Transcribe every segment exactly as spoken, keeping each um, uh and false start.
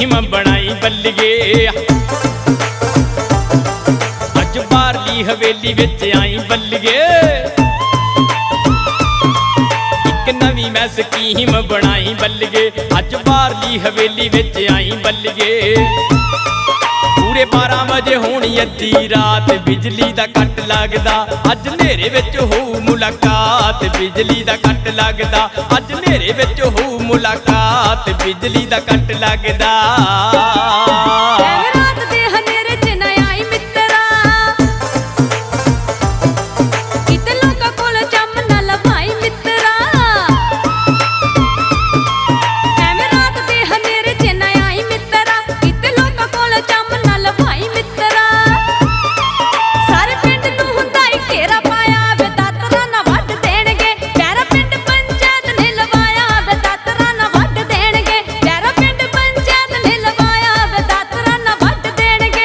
Scheme ਬਣਾਈ ਬੱਲੀਏ। ਅੱਜ ਬਾਹਰਲੀ ਹਵੇਲੀ ਵਿੱਚ ਆਈ ਬੱਲੀਏ। ਇੱਕ ਨਵੀਂ ਮੈਂ ਸਕੀਮ ਬਣਾਈ ਬੱਲੀਏ। ਅੱਜ ਬਾਹਰਲੀ ਹਵੇਲੀ ਵਿੱਚ ਆਈ ਬੱਲੀਏ। ਪੂਰੇ ਬਾਰਾਂ ਵਜੇ ਹੋਣੀ ਅੱਧੀ ਰਾਤ, ਬਿਜਲੀ ਦਾ ਕੱਟ ਲੱਗਦਾ ਅੱਜ ਹਨੇਰੇ ਵਿੱਚ ਹੋਊ ਮੁਲਾਕਾਤ। ਬਿਜਲੀ ਦਾ ਕੱਟ ਲੱਗਦਾ ਅੱਜ ਹਨੇਰੇ ਵਿੱਚ ਹੋਊ ਮੁਲਾਕਾਤ। ਬਿਜਲੀ ਦਾ ਕੱਟ ਲੱਗਦਾ। ਰਾਤ ਦੇ ਹਨੇਰੇ ਚ ਨਾ ਆਈ ਮਿੱਤਰਾ, ਕਿਤੇ ਲੋਕਾਂ ਕੋਲ ਚੰਮ ਨਾ ਲਵਾਈ ਮਿੱਤਰਾ। ਐਵੇਂ ਰਾਤ ਦੇ ਹਨੇਰੇ ਚ ਨਾ ਆਈ ਮਿੱਤਰਾ, ਕਿਤੇ ਲੋਕਾਂ ਕੋਲ ਚੰਮ ਨਾ ਲਵਾਈ ਮਿੱਤਰਾ। ਸਾਰੇ ਪਿੰਡ ਨੂੰ ਹੁੰਦਾ ਈ ਘੇਰਾ ਪਾਇਆ ਵੇ, ਦਾਤਰਾ ਨਾ ਵੱਢ ਦੇਣਗੇ। ਪਿਆਰਾ ਪਿੰਡ ਪੰਚਾਇਤ ਨੇ ਲਵਾਇਆ ਵੇ, ਦਾਤਰਾ ਨਾ ਵੱਢ ਦੇਣਗੇ। ਪਿਆਰਾ ਪਿੰਡ ਪੰਚਾਇਤ ਨੇ ਲਵਾਇਆ ਵੇ, ਦਾਤਰਾ ਨਾ ਵੱਢ ਦੇਣਗੇ।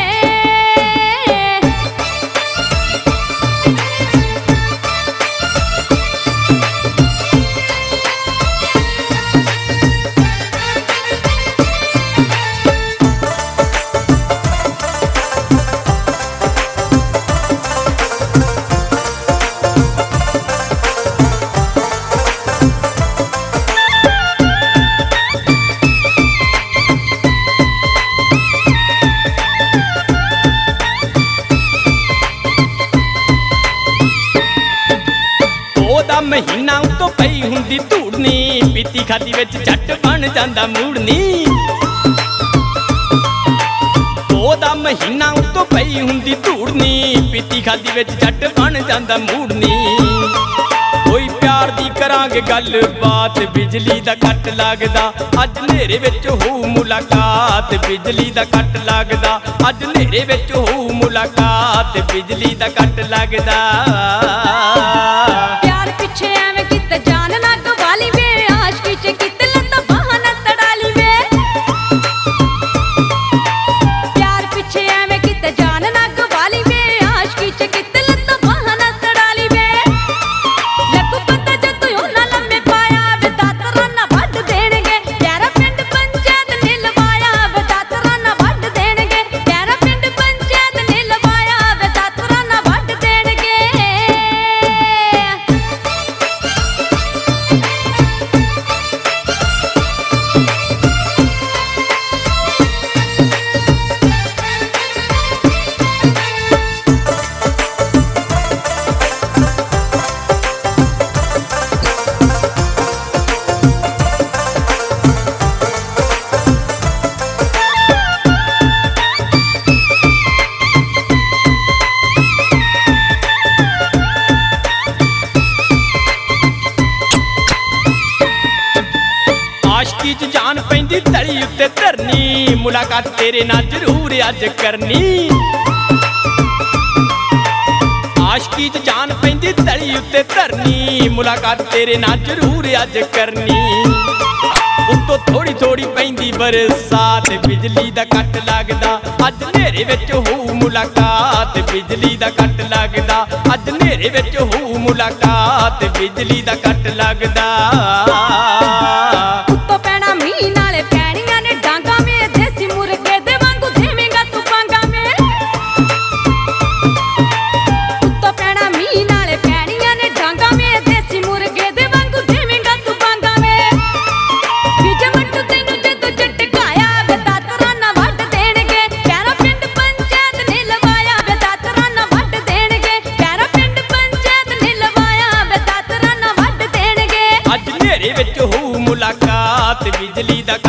ਉਹਦਾ ਮਹੀਨਾ ਉਤੋਂ ਪਈ ਹੁੰਦੀ ਧੂੜਨੀ, ਪੀਤੀ ਖਾਦੀ ਵਿੱਚ ਝੱਟ ਬਣ ਜਾਂਦਾ ਮੂੜਨੀ। ਉਹਦਾ ਮਹੀਨਾ ਉਤੋਂ ਪਈ ਹੁੰਦੀ ਧੂੜਨੀ, ਪੀਤੀ ਖਾਦੀ ਵਿੱਚ ਝੱਟ ਬਣ ਜਾਂਦਾ ਮੂੜਨੀ। ਕੋਈ ਪਿਆਰ ਦੀ ਕਰਾਂਗੇ ਗੱਲ ਬਾਤ, ਬਿਜਲੀ ਦਾ ਕੱਟ ਲੱਗਦਾ ਅੱਜ ਹਨੇਰੇ ਵਿੱਚ ਹੋਊ ਮੁਲਾਕਾਤ। ਬਿਜਲੀ ਦਾ ਕੱਟ ਲੱਗਦਾ ਅੱਜ ਹਨੇਰੇ ਵਿੱਚ ਹੋਊ ਮੁਲਾਕਾਤ। ਬਿਜਲੀ ਦਾ ਕੱਟ ਲੱਗਦਾ। ਪਿਆਰ ਪਿੱਛੇ ਐਵੇਂ ਕਿਤੇ ਜਾਨ ਨਾ ਗਵਾਲੀ ਵੇ, ਆਸ਼ਕੀ ਚ ਕਿਤੇ ਲੱਤਾਂ ਬਾਹਾਂ ਨਾ ਤੜਾਲੀ ਵੇ। ਪਿਆਰ ਪਿੱਛੇ ਐਵੇਂ ਕਿਤੇ ਜਾਨ ਨਾ ਗਵਾਲੀ ਵੇ, ਆਸ਼ਕੀ ਚ ਕਿਤੇ ਲੱਤਾਂ ਬਾਹਾਂ ਨਾ ਤੜਾਲੀ ਵੇ। ਲੱਗੂ ਪਤਾ ਜਦੋਂ ਉਹਨਾਂ ਲੰਮੇ ਪਾਇਆ ਵੇ, ਦਾਤਰਾ ਨਾ ਵੱਢ ਦੇਣਗੇ। ਪਿਆਰਾ ਪਿੰਡ ਪੰਚਾਇਤ ਨੇ ਲਵਾਇਆ ਵੇ, ਦਾਤਰਾ ਨਾ ਵੱਢ ਦੇਣਗੇ। ਪਿਆਰਾ ਪਿੰਡ ਪੰਚਾਇਤ ਨੇ ਲਵਾਇਆ ਵੇ, ਦਾਤਰਾ ਨਾ ਵੱਢ ਦੇਣਗੇ। ਆਸ਼ਕੀ ਚ ਜਾਨ ਪੈਂਦੀ ਤਲੀ ਉੱਤੇ ਧਰਨੀ, ਮੁਲਾਕਾਤ ਤੇਰੇ ਨਾਲ ਜ਼ਰੂਰ ਅੱਜ ਕਰਨੀ। ਆਸ਼ਕੀ ਚ ਜਾਨ ਪੈਂਦੀ ਤਲੀ ਉੱਤੇ ਧਰਨੀ, ਮੁਲਾਕਾਤ ਤੇਰੇ ਨਾਲ ਜ਼ਰੂਰ ਅੱਜ ਕਰਨੀ। ਉੱਤੋਂ ਥੋੜੀ ਥੋੜੀ ਪੈਂਦੀ ਬਰਸਾਤ, ਬਿਜਲੀ ਦਾ ਕੱਟ ਲੱਗਦਾ ਅੱਜ ਹਨੇਰੇ ਵਿੱਚ ਹੋਊ ਮੁਲਾਕਾਤ। ਬਿਜਲੀ ਦਾ ਕੱਟ ਲੱਗਦਾ ਅੱਜ ਹਨੇਰੇ ਵਿੱਚ ਹੋਊ ਮੁਲਾਕਾਤ। ਬਿਜਲੀ ਦਾ ਕੱਟ ਲੱਗਦਾ। ਉੱਤੋਂ ਪੈਣਾ ਮੀਂਹ ਨਾਲੇ ਪੈਣੀਆਂ ਨੇ ਡਾਂਗਾਂ ਵੇ, ਦੇਸੀ ਮੁਰਗੇ ਦੇ ਵਾਂਗੂ ਦੇਵੇਂਗਾ ਤੂੰ ਪਾਂਗਾ ਵੇ। ਉੱਤੋਂ ਪੈਣਾ ਮੀਂਹ ਨਾਲੇ ਪੈਣੀਆਂ ਨੇ ਡਾਂਗਾਂ ਵੇ, ਦੇਸੀ ਮੁਰਗੇ ਦੇ ਵਾਂਗੂ ਦੇਵੇਂਗਾ ਤੂੰ ਪਾਂਗਾ ਵੇ। ਵਿਜੇ ਮੱਟੂ ਤੈਨੂੰ ਜਦੋਂ ਝਟਕਾਇਆ ਵੇ, ਦਾਤਰਾ ਨਾ ਵੱਢ ਦੇਣਗੇ। ਪਿਆਰਾ ਪਿੰਡ ਪੰਚਾਇਤ ਨੇ ਲਵਾਇਆ ਵੇ, ਦਾਤਰਾ ਨਾ ਵੱਢ ਦੇਣਗੇ। ਪਿਆਰਾ ਪਿੰਡ ਪੰਚਾਇਤ ਨੇ ਲਵਾਇਆ ਵੇ, ਦਾਤਰਾ ਨਾ ਵੱਢ ਦੇਣਗੇ। ਅੱਜ ਹਨੇਰੇ ਵਿੱਚ ਹੋਊ ਮੁਲਾਕਾਤ। ਬਿਜਲੀ ਦਾ